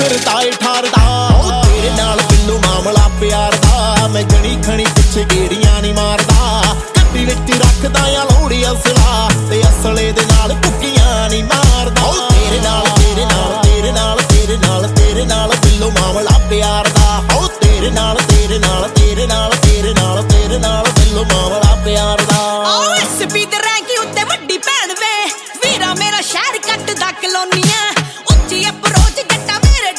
ਫਿਰਦਾ ਏ ਠਾਰਦਾ ਤੇਰੇ ਨਾਲ ਬਿੱਲੂ ਮਾਮਲਾ ਪਿਆਰ ਦਾ ਮੈਂ ਜਣੀ ਖਣੀ ਪਿੱਛੇ ਗੇੜੀਆਂ ਨਹੀਂ ਮਾਰਦਾ ਗੱਡੀ ਵਿੱਚ ਰੱਖਦਾ ਆ ਲੋੜੀ ਅਸਲਾ ਤੇ ਅਸਲੇ ਦੇ ਨਾਲ ਭੁੱਕੀਆਂ ਨਹੀਂ ਮਾਰਦਾ ਤੇਰੇ ਨਾਲ ਤੇਰੇ ਨਾਲ ਤੇਰੇ ਨਾਲ ਤੇਰੇ ਨਾਲ ਤੇਰੇ ਨਾਲ ਬਿੱਲੂ ਮਾਮਲਾ ਪਿਆਰ ਦਾ ਤੇਰੇ ਨਾਲ ਤੇਰੇ ਨਾਲ ਤੇਰੇ ਨਾਲ ਤੇਰੇ ਨਾਲ ਤੇਰੇ ਨਾਲ ਬਿੱਲੂ ਮਾਮਲਾ ਪਿਆਰ ਦਾ ਐਸਪੀ ਦੇ ਰੈਂਕ ਉੱਤੇ ਵੱਡੀ ਭੈਣ ਵੇ ਵੀਰਾ ਮੇਰਾ ਸ਼ਹਿਰ ਕੱਟਦਾ ਕਲੋਨੀਆਂ